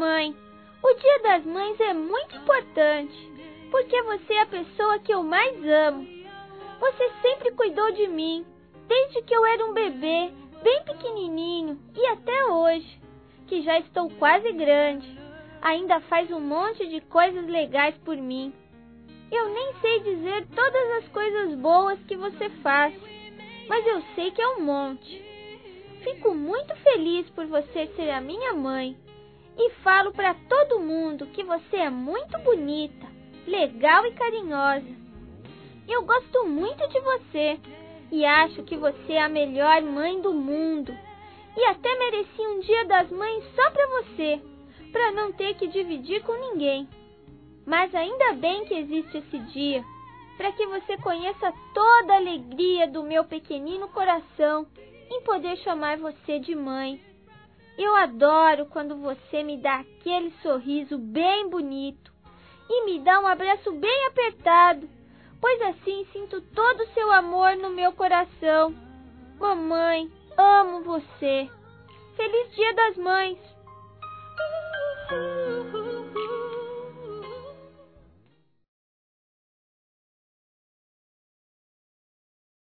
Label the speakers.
Speaker 1: Mãe, o Dia das Mães é muito importante, porque você é a pessoa que eu mais amo. Você sempre cuidou de mim, desde que eu era um bebê, bem pequenininho, e até hoje, que já estou quase grande. Ainda faz um monte de coisas legais por mim. Eu nem sei dizer todas as coisas boas que você faz, mas eu sei que é um monte. Fico muito feliz por você ser a minha mãe e falo para todo mundo que você é muito bonita, legal e carinhosa. Eu gosto muito de você e acho que você é a melhor mãe do mundo e até mereci um Dia das Mães só para você, para não ter que dividir com ninguém. Mas ainda bem que existe esse dia, para que você conheça toda a alegria do meu pequenino coração em poder chamar você de mãe. Eu adoro quando você me dá aquele sorriso bem bonito e me dá um abraço bem apertado, pois assim sinto todo o seu amor no meu coração. Mamãe, amo você. Feliz Dia das Mães!